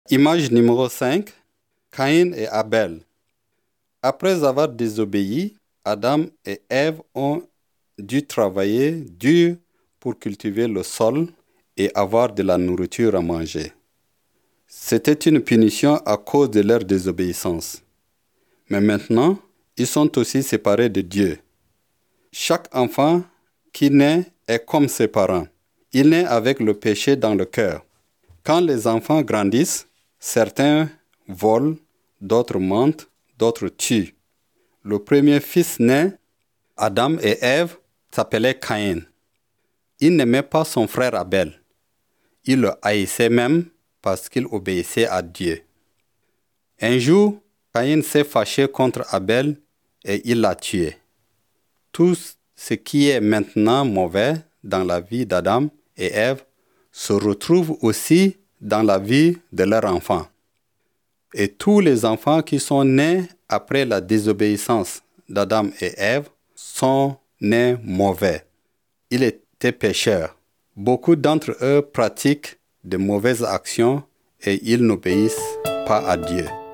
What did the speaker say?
Image numéro 5, Caïn et Abel. Après avoir désobéi, Adam et Ève ont dû travailler dur pour cultiver le sol et avoir de la nourriture à manger. C'était une punition à cause de leur désobéissance. Mais maintenant, ils sont aussi séparés de Dieu. Chaque enfant qui naît est comme ses parents. Il naît avec le péché dans le cœur. Quand les enfants grandissent, certains volent, d'autres mentent, d'autres tuent. Le premier fils né, Adam et Ève, s'appelait Caïn. Il n'aimait pas son frère Abel. Il le haïssait même parce qu'il obéissait à Dieu. Un jour, Caïn s'est fâché contre Abel et il l'a tué. Tout ce qui est maintenant mauvais dans la vie d'Adam et Ève se retrouve aussi dans la vie de leurs enfants. Et tous les enfants qui sont nés après la désobéissance d'Adam et Ève sont nés mauvais. Ils étaient pécheurs. Beaucoup d'entre eux pratiquent de mauvaises actions et ils n'obéissent pas à Dieu.